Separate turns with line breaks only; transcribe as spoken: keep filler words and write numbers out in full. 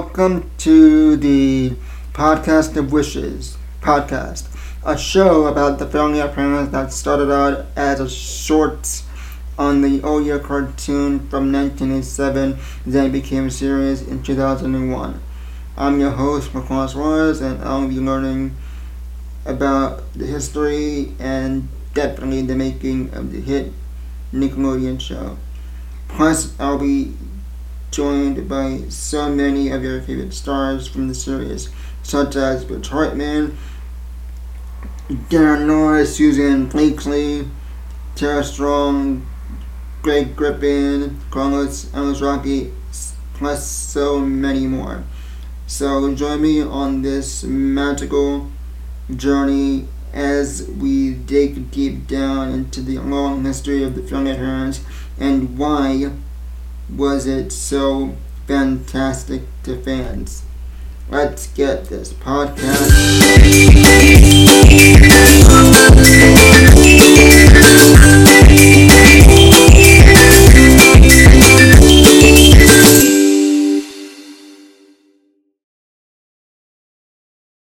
welcome to the Podcast of Wishes podcast, a show about the Family of Parents that started out as a short on the Oya cartoon from nineteen eighty-seven, then became a series in two thousand one. I'm your host, Marcos Suarez, and I'll be learning about the history and definitely the making of the hit Nickelodeon show. Plus, I'll be joined by so many of your favorite stars from the series, such as Butch Hartman, Darren Norris, Susan Blakely, Tara Strong, Greg Griffin, Carlos Alazraki, plus so many more. So join me on this magical journey as we dig deep down into the long history of the Family of Parents and why was it so fantastic to fans. Let's get this podcast